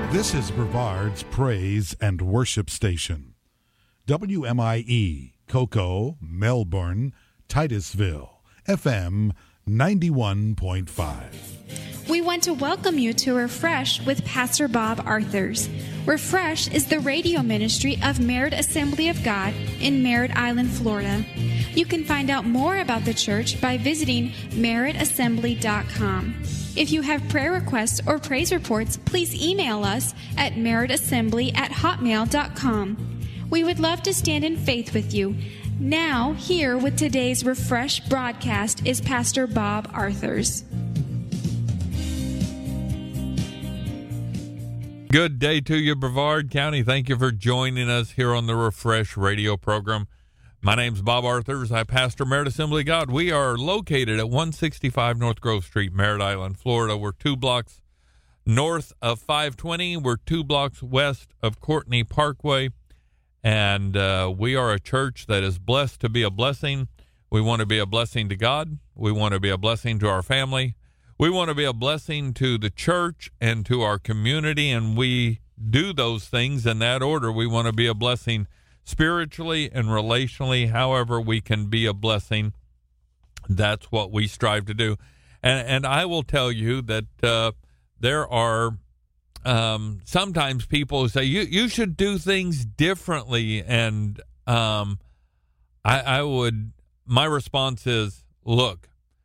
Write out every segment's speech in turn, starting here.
This is Brevard's Praise and Worship Station. WMIE, Cocoa, Melbourne, Titusville, FM 91.5. We want to welcome you to Refresh with Pastor Bob Arthurs. Refresh is the radio ministry of Merritt Assembly of God in Merritt Island, Florida. You can find out more about the church by visiting merrittassembly.com. If you have prayer requests or praise reports, please email us at merrittassembly@hotmail.com. We would love to stand in faith with you. Now, here with today's Refresh broadcast is Pastor Bob Arthurs. Good day to you, Brevard County. Thank you for joining us here on the Refresh radio program. My name's Bob Arthurs. I pastor Merritt Assembly of God. We are located at 165 North Grove Street, Merritt Island, Florida. We're 2 blocks north of 520. We're 2 blocks west of Courtney Parkway. And we are a church that is blessed to be a blessing. We want to be a blessing to God. We want to be a blessing to our family. We want to be a blessing to the church and to our community, and we do those things in that order. We want to be a blessing spiritually and relationally. However we can be a blessing, that's what we strive to do. And I will tell you that there are sometimes people who say, you should do things differently. And my response is, look,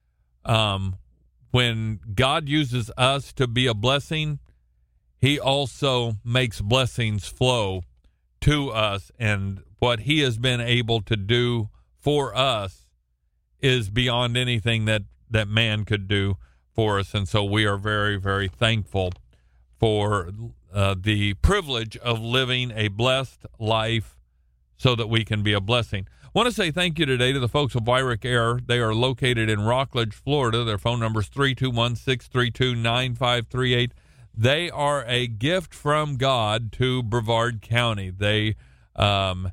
when God uses us to be a blessing, he also makes blessings flow to us. And what he has been able to do for us is beyond anything that man could do for us. And so we are very, very thankful for the privilege of living a blessed life so that we can be a blessing. I want to say thank you today to the folks of Wyrick Air. They are located in Rockledge, Florida. Their phone number is 321-632-9538. They are a gift from God to Brevard County. They are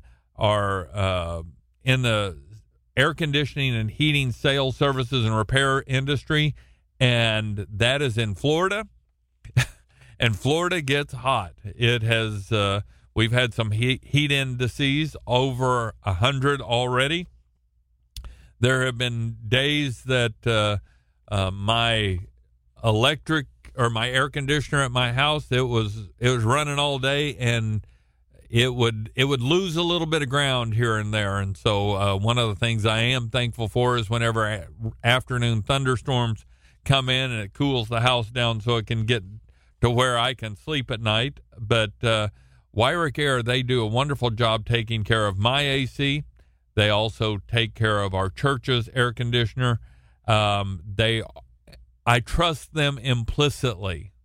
in the air conditioning and heating sales services and repair industry, and that is in Florida. And Florida gets hot. It has we've had some heat indices over 100 already. There have been days that my electric or my air conditioner at my house, it was running all day, and it would lose a little bit of ground here and there. And so one of the things I am thankful for is whenever afternoon thunderstorms come in and it cools the house down so it can get to where I can sleep at night. But Wyrick Air, they do a wonderful job taking care of my AC. They also take care of our church's air conditioner. I trust them implicitly.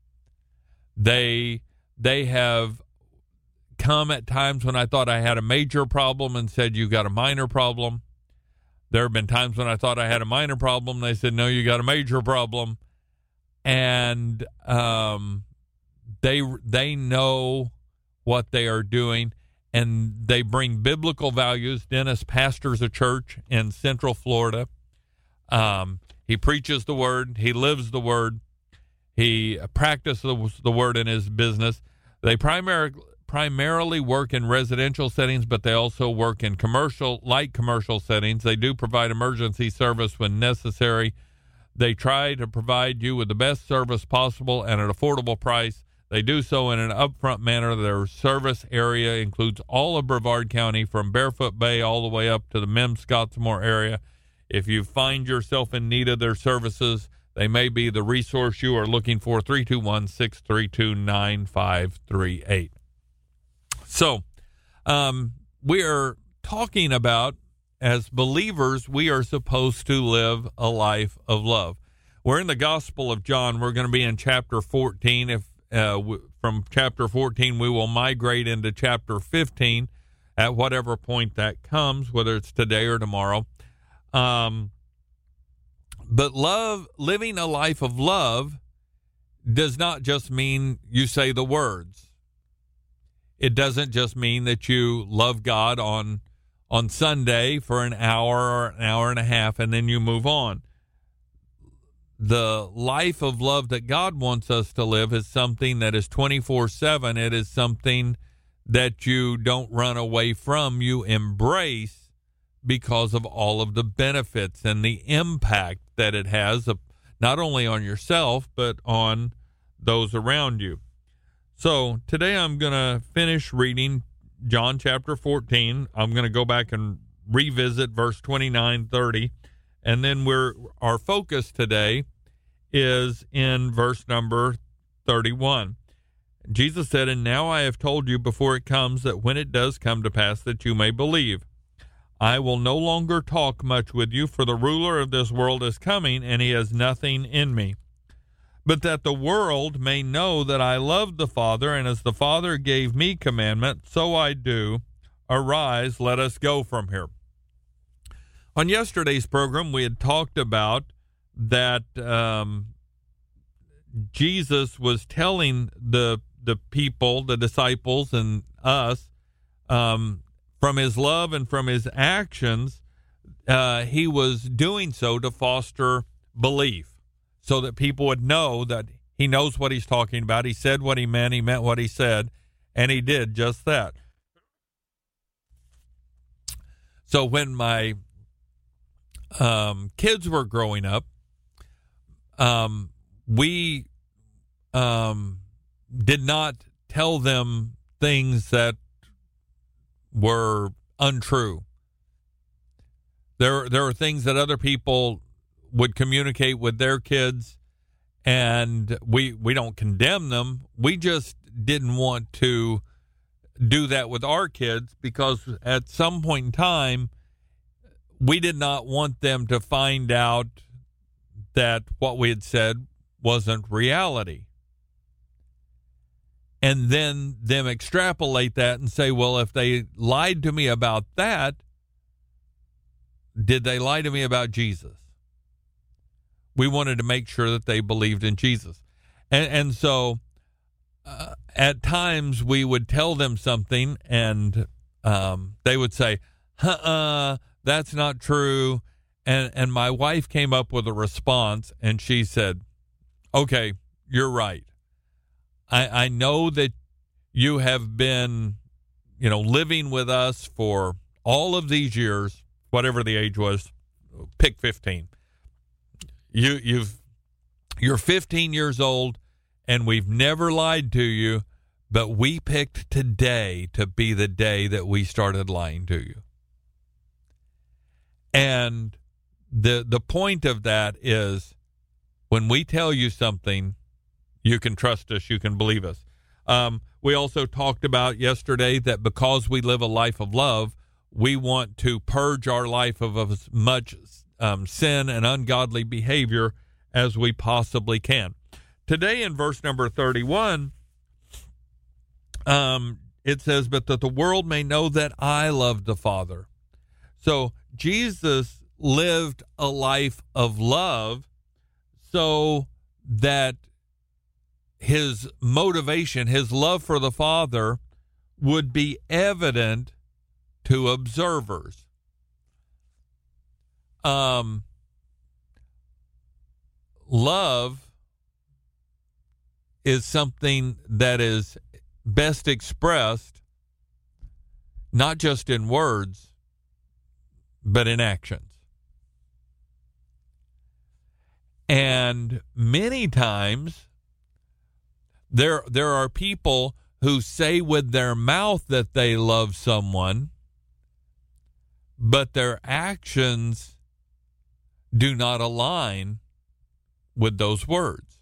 They have come at times when I thought I had a major problem and said, you got a minor problem. There have been times when I thought I had a minor problem. They said, no, you got a major problem. And they know what they are doing, and they bring biblical values. Dennis pastors a church in Central Florida. He preaches the word. He lives the word. He practices the word in his business. They primarily work in residential settings, but they also work in light commercial settings. They do provide emergency service when necessary. They try to provide you with the best service possible at an affordable price. They do so in an upfront manner. Their service area includes all of Brevard County from Barefoot Bay all the way up to the Mim-Scottsmore area. If you find yourself in need of their services, they may be the resource you are looking for. 321-632-9538. So we are talking about, as believers, we are supposed to live a life of love. We're in the Gospel of John. We're going to be in chapter 14. From chapter 14, we will migrate into chapter 15 at whatever point that comes, whether it's today or tomorrow. But living a life of love does not just mean you say the words. It doesn't just mean that you love God on Sunday for an hour or an hour and a half and then you move on. the life of love that God wants us to live is something that is 24/7. It is something that you don't run away from, you embrace because of all of the benefits and the impact that it has, not only on yourself, but on those around you. So today I'm going to finish reading John chapter 14. I'm going to go back and revisit verse 29, 30, and then our focus today is in verse number 31. Jesus said, "And now I have told you before it comes, that when it does come to pass, that you may believe. I will no longer talk much with you, for the ruler of this world is coming, and he has nothing in me. But that the world may know that I love the Father, and as the Father gave me commandment, so I do. Arise, let us go from here." On yesterday's program, we had talked about that Jesus was telling the people, the disciples, and us, from his love and from his actions, he was doing so to foster belief, so that people would know that he knows what he's talking about. He said what he meant what he said, and he did just that. So when my kids were growing up, we did not tell them things that were untrue. There are things that other people would communicate with their kids, and we don't condemn them. We just didn't want to do that with our kids, because at some point in time, we did not want them to find out that what we had said wasn't reality, and then them extrapolate that and say, well, if they lied to me about that, did they lie to me about Jesus? We wanted to make sure that they believed in Jesus. And so at times we would tell them something, and they would say, that's not true. And my wife came up with a response, and she said, okay, you're right. I know that you have been, living with us for all of these years, whatever the age was, pick 15. You're 15 years old, and we've never lied to you, but we picked today to be the day that we started lying to you. And the point of that is, when we tell you something, you can trust us, you can believe us. We also talked about yesterday that because we live a life of love, we want to purge our life of as much sin and ungodly behavior as we possibly can. Today in verse number 31, it says, but that the world may know that I love the Father. So Jesus lived a life of love so that his motivation, his love for the Father, would be evident to observers. Love is something that is best expressed not just in words, but in actions. And many times there are people who say with their mouth that they love someone, but their actions do not align with those words.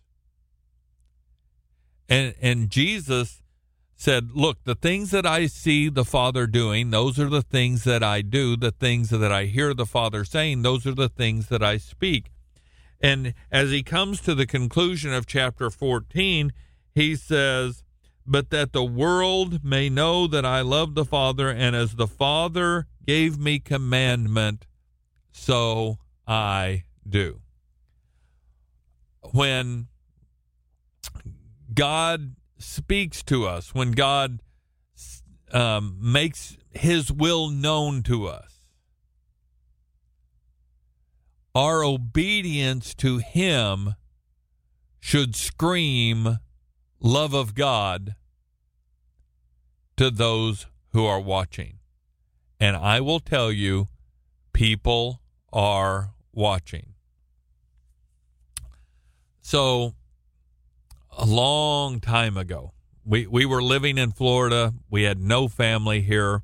And Jesus said, look, the things that I see the Father doing, those are the things that I do. The things that I hear the Father saying, those are the things that I speak. And as he comes to the conclusion of chapter 14, he says, but that the world may know that I love the Father, and as the Father gave me commandment, so I do. When God speaks to us, when God makes his will known to us, our obedience to him should scream love of God to those who are watching. And I will tell you, people are watching. So, a long time ago, we were living in Florida. We had no family here.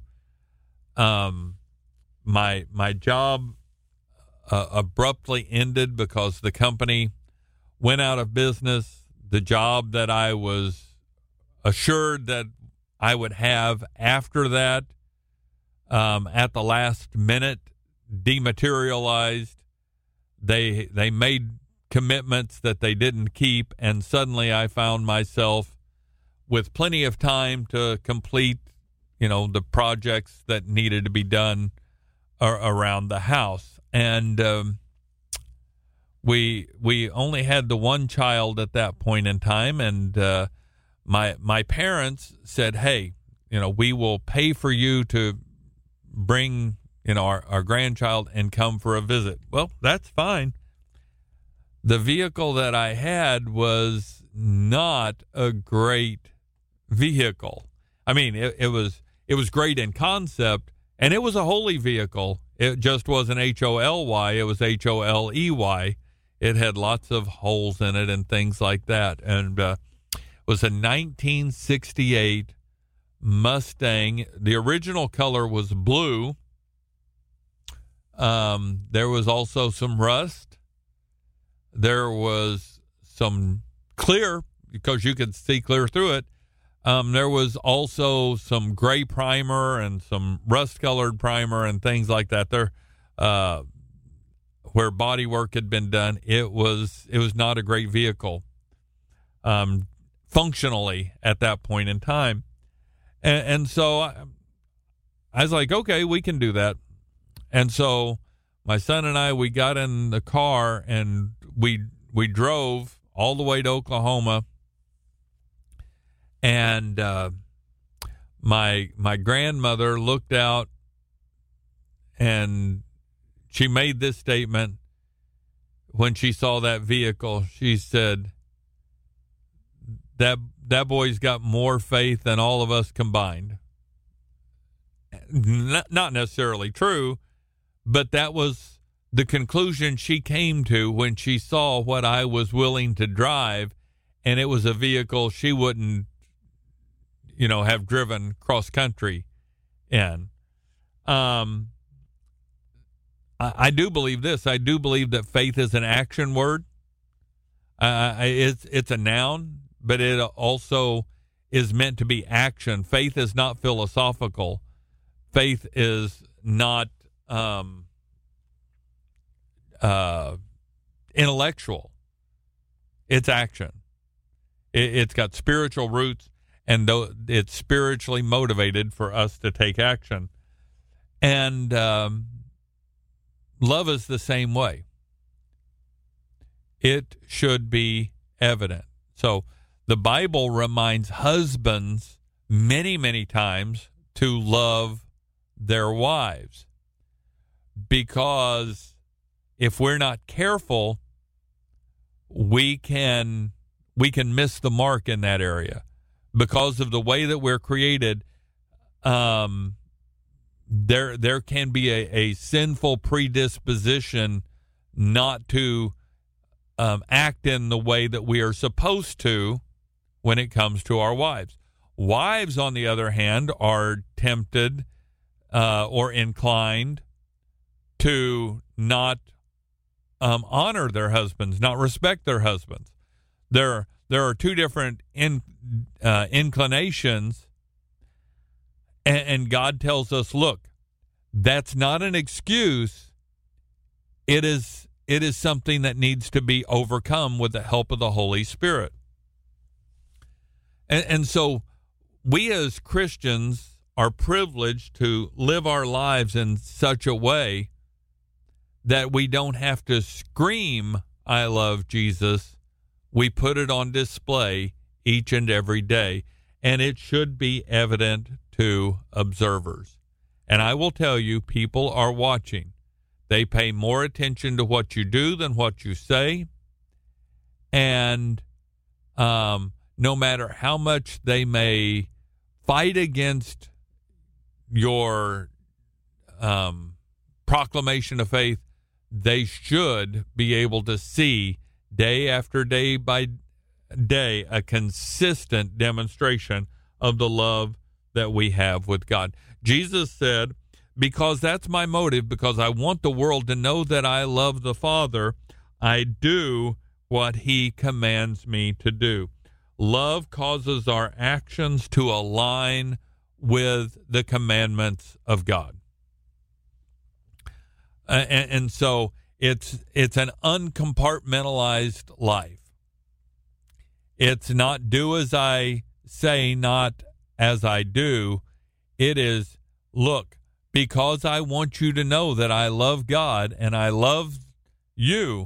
My job abruptly ended because the company went out of business. The job that I was assured that I would have after that, at the last minute, dematerialized. They made commitments that they didn't keep, and suddenly I found myself with plenty of time to complete, the projects that needed to be done around the house. And we only had the one child at that point in time, and my parents said, hey, we will pay for you to bring our grandchild and come for a visit. Well, that's fine. The vehicle that I had was not a great vehicle. I mean, it was great in concept, and it was a holy vehicle. It just wasn't HOLY, it was HOLEY. It had lots of holes in it and things like that. And it was a 1968 Mustang. The original color was blue. There was also some rust. There was some clear, because you could see clear through it. There was also some gray primer and some rust-colored primer and things like that. There, where body work had been done, it was not a great vehicle, functionally at that point in time. And so I was like, okay, we can do that. And so my son and I, we got in the car and we drove all the way to Oklahoma. And my grandmother looked out and she made this statement when she saw that vehicle. She said, that boy's got more faith than all of us combined. Not necessarily true, but that was the conclusion she came to when she saw what I was willing to drive, and it was a vehicle she wouldn't, have driven cross country in. I do believe this. I do believe that faith is an action word. It's a noun, but it also is meant to be action. Faith is not philosophical. Faith is not intellectual. It's action. It's got spiritual roots, and it's spiritually motivated for us to take action. And love is the same way. It should be evident. So the Bible reminds husbands many, many times to love their wives, because if we're not careful, we can miss the mark in that area because of the way that we're created. There can be a sinful predisposition not to act in the way that we are supposed to when it comes to our wives. Wives, on the other hand, are tempted or inclined to not honor their husbands, not respect their husbands. There are two different inclinations, and God tells us, look, that's not an excuse. It is something that needs to be overcome with the help of the Holy Spirit. And so we as Christians are privileged to live our lives in such a way that we don't have to scream, I love Jesus. We put it on display each and every day, and it should be evident to observers. And I will tell you, people are watching. They pay more attention to what you do than what you say. And no matter how much they may fight against your proclamation of faith, they should be able to see day after day by day a consistent demonstration of the love that we have with God. Jesus said, because that's my motive, because I want the world to know that I love the Father, I do what he commands me to do. Love causes our actions to align with the commandments of God. And so it's an uncompartmentalized life. It's not do as I say, not as I do. It is, look, because I want you to know that I love God and I love you,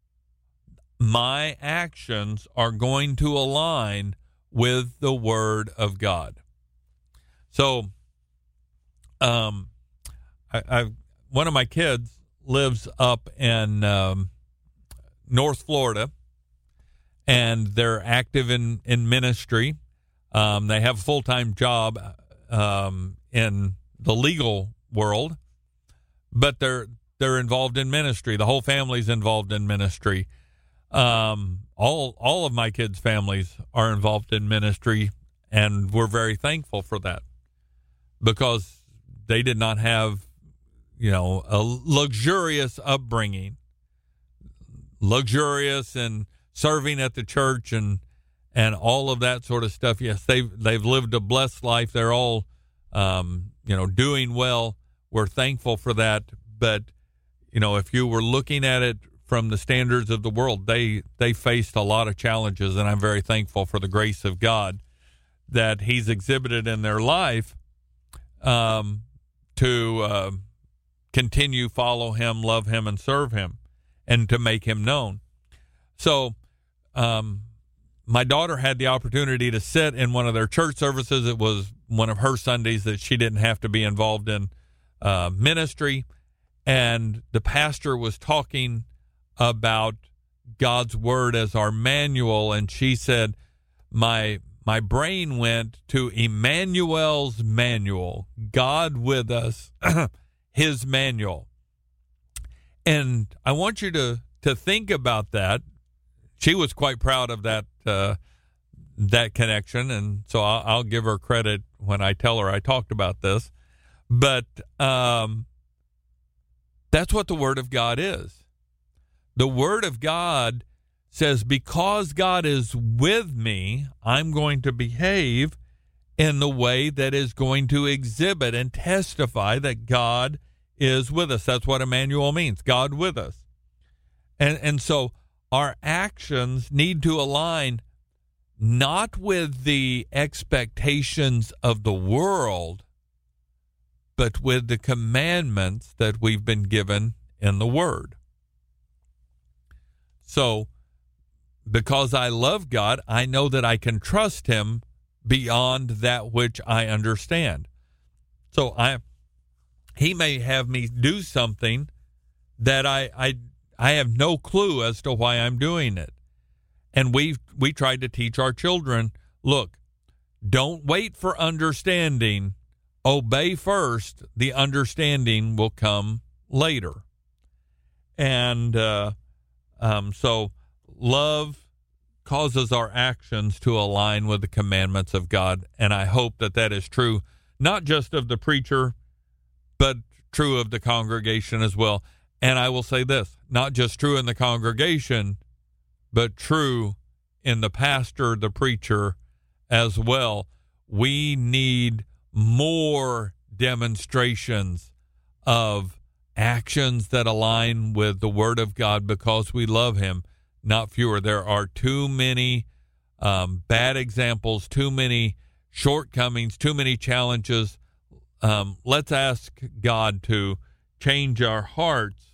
my actions are going to align with the Word of God. So, one of my kids lives up in North Florida, and they're active in ministry. They have a full-time job in the legal world, but they're involved in ministry. The whole family's involved in ministry. All of my kids' families are involved in ministry, and we're very thankful for that, because they did not have, a luxurious upbringing, luxurious and serving at the church and all of that sort of stuff. Yes, they've lived a blessed life. They're all, doing well. We're thankful for that. But, if you were looking at it from the standards of the world, they faced a lot of challenges, and I'm very thankful for the grace of God that he's exhibited in their life to continue follow him, love him, and serve him, and to make him known. So my daughter had the opportunity to sit in one of their church services. It was one of her Sundays that she didn't have to be involved in ministry, and the pastor was talking about God's Word as our manual, and she said, my brain went to Emmanuel's manual, God with us, his manual. And I want you to think about that. She was quite proud of that connection, and so I'll give her credit when I tell her I talked about this. But that's what the Word of God is. The Word of God says, because God is with me, I'm going to behave in the way that is going to exhibit and testify that God is with us. That's what Emmanuel means, God with us. And so our actions need to align not with the expectations of the world, but with the commandments that we've been given in the Word. So, because I love God, I know that I can trust him beyond that which I understand. So he may have me do something that I have no clue as to why I'm doing it. And we tried to teach our children, look, don't wait for understanding. Obey first. The understanding will come later. And so love causes our actions to align with the commandments of God. And I hope that is true, not just of the preacher, but true of the congregation as well. And I will say this, not just true in the congregation, but true in the pastor, the preacher as well. We need more demonstrations of actions that align with the Word of God because we love him, not fewer. There are too many bad examples, too many shortcomings, too many challenges. Let's ask God to change our hearts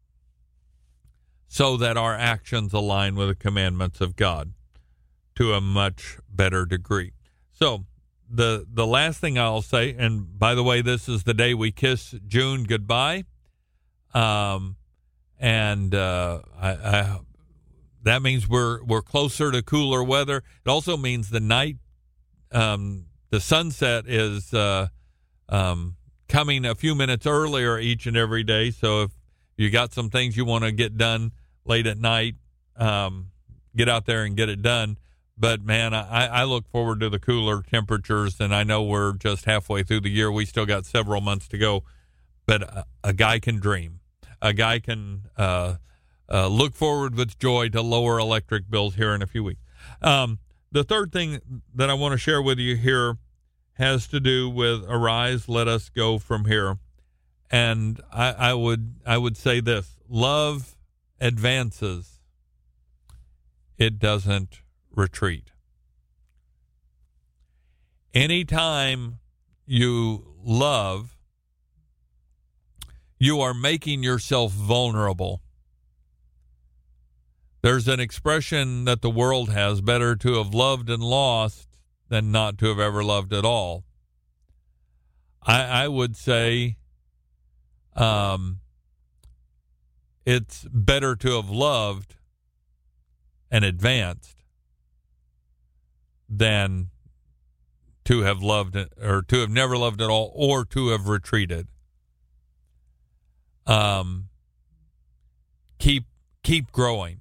so that our actions align with the commandments of God to a much better degree. So the last thing I'll say, and by the way, this is the day we kiss June goodbye. And that means we're closer to cooler weather. It also means the night, the sunset is coming a few minutes earlier each and every day. So if you got some things you want to get done late at night, get out there and get it done. But, man, I look forward to the cooler temperatures, and I know we're just halfway through the year. We still got several months to go. But a guy can dream. A guy can look forward with joy to lower electric bills here in a few weeks. The third thing that I want to share with you here has to do with Arise, Let Us Go From Here. And I would say this: love advances. It doesn't retreat. Anytime you love, you are making yourself vulnerable. There's an expression that the world has: better to have loved and lost than not to have ever loved at all. I would say it's better to have loved and advanced than to have loved or to have never loved at all, or to have retreated. Keep growing.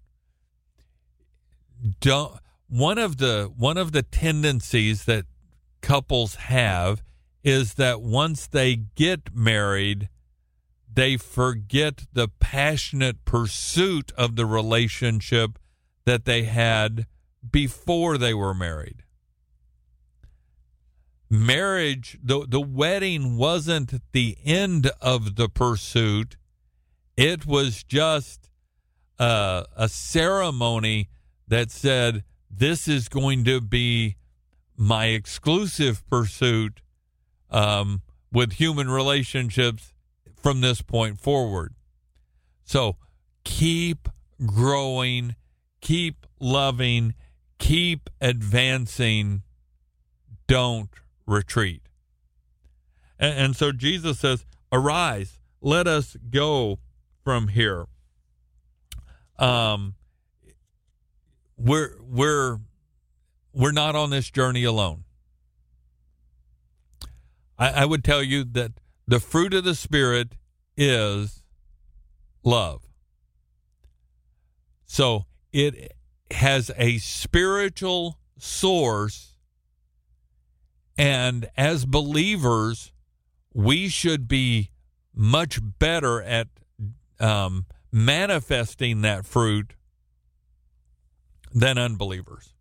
One of the tendencies that couples have is that once they get married, they forget the passionate pursuit of the relationship that they had before they were married. Marriage, the wedding wasn't the end of the pursuit. It was just a ceremony that said, this is going to be my exclusive pursuit with human relationships from this point forward. So keep growing, keep loving, keep advancing. Don't retreat. And so Jesus says, arise, let us go from here. We're not on this journey alone. I would tell you that the fruit of the Spirit is love. So it has a spiritual source, and as believers, we should be much better at manifesting that fruit than unbelievers.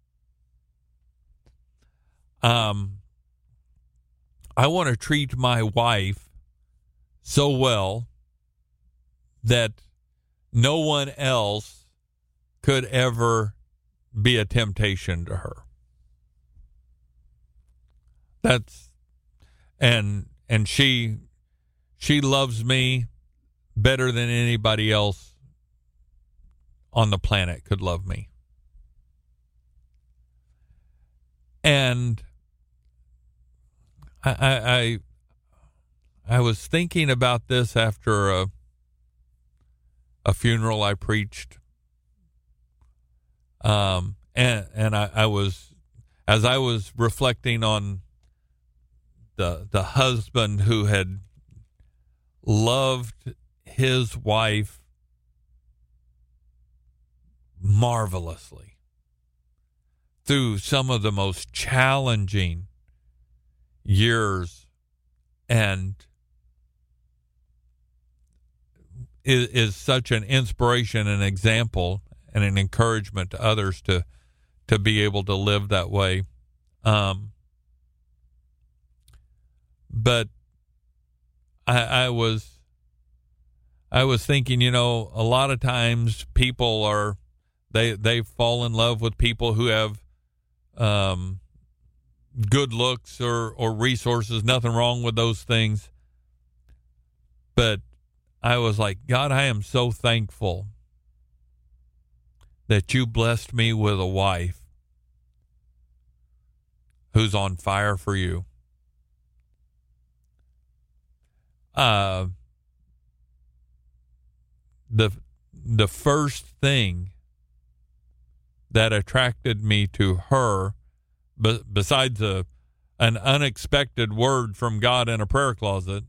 I want to treat my wife so well that no one else could ever be a temptation to her. And she loves me better than anybody else on the planet could love me. And I was thinking about this after a funeral I preached. And I was, as I was reflecting on the husband who had loved his wife marvelously through some of the most challenging years, and is such an inspiration, an example, and an encouragement to others to be able to live that way. But I was thinking, a lot of times people they fall in love with people who have good looks or resources. Nothing wrong with those things. But I was like, God, I am so thankful that you blessed me with a wife who's on fire for you. the first thing that attracted me to her, besides an unexpected word from God in a prayer closet,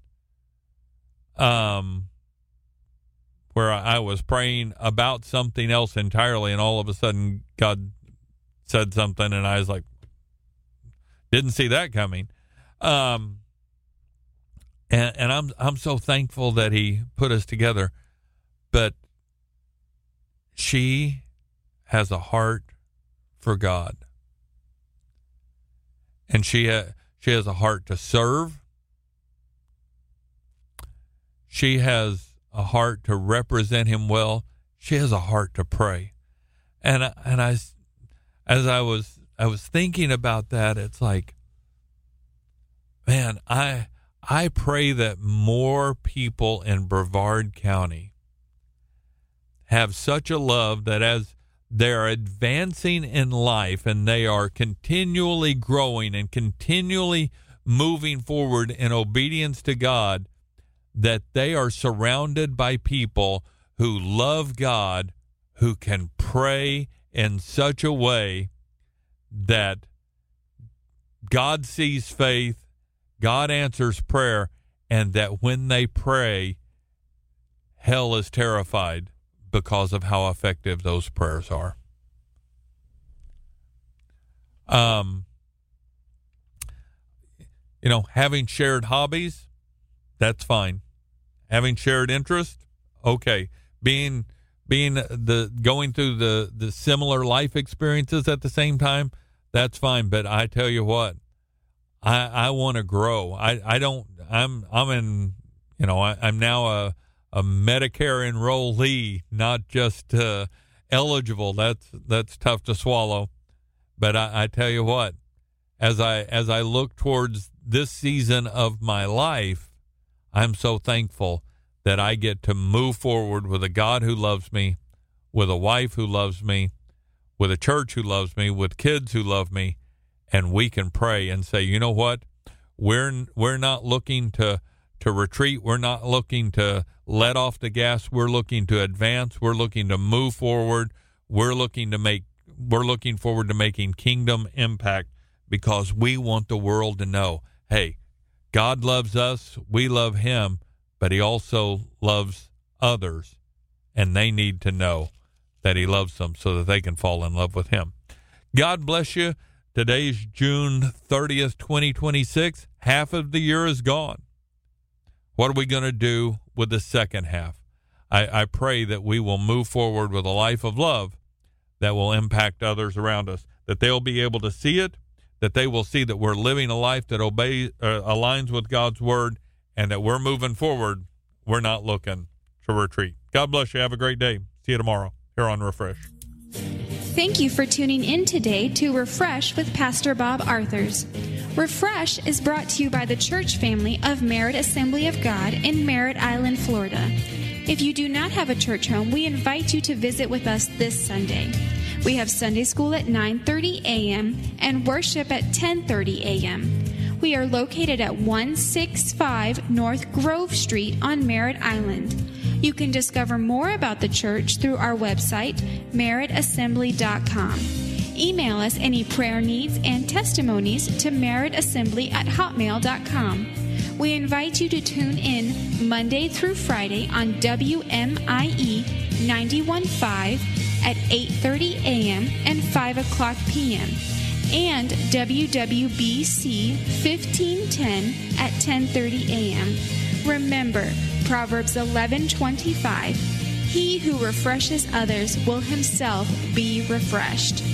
where I was praying about something else entirely, and all of a sudden God said something, and I was like, didn't see that coming. And I'm so thankful that He put us together. But she has a heart for God, and she has a heart to serve. She has a heart to represent Him well. She has a heart to pray. And as I was thinking about that, it's like, man, I pray that more people in Brevard County have such a love that as they're advancing in life and they are continually growing and continually moving forward in obedience to God, that they are surrounded by people who love God, who can pray in such a way that God sees faith, God answers prayer, and that when they pray, hell is terrified because of how effective those prayers are. Having shared hobbies, that's fine. Having shared interest, okay. Going through the similar life experiences at the same time, that's fine. But I tell you what, I want to grow. I'm now a Medicare enrollee, not just eligible. That's tough to swallow. But I tell you what, as I look towards this season of my life, I'm so thankful that I get to move forward with a God who loves me, with a wife who loves me, with a church who loves me, with kids who love me, and we can pray and say, you know what? We're not looking to retreat. We're not looking to let off the gas. We're looking to advance. We're looking to move forward. We're looking forward to making kingdom impact, because we want the world to know, hey, God loves us, we love Him, but He also loves others, and they need to know that He loves them so that they can fall in love with Him. God bless you. Today's June 30th, 2026. Half of the year is gone. What are we going to do with the second half? I pray that we will move forward with a life of love that will impact others around us, that they'll be able to see it, that they will see that we're living a life that aligns with God's word, and that we're moving forward. We're not looking to retreat. God bless you. Have a great day. See you tomorrow here on Refresh. Thank you for tuning in today to Refresh with Pastor Bob Arthurs. Refresh is brought to you by the church family of Merritt Assembly of God in Merritt Island, Florida. If you do not have a church home, we invite you to visit with us this Sunday. We have Sunday school at 9:30 a.m. and worship at 10:30 a.m. We are located at 165 North Grove Street on Merritt Island. You can discover more about the church through our website, merrittassembly.com. Email us any prayer needs and testimonies to merrittassembly@hotmail.com. We invite you to tune in Monday through Friday on WMIE 91.5 at 8:30 a.m. and 5 o'clock p.m. and WWBC 1510 at 10:30 a.m. Remember, Proverbs 11:25, he who refreshes others will himself be refreshed.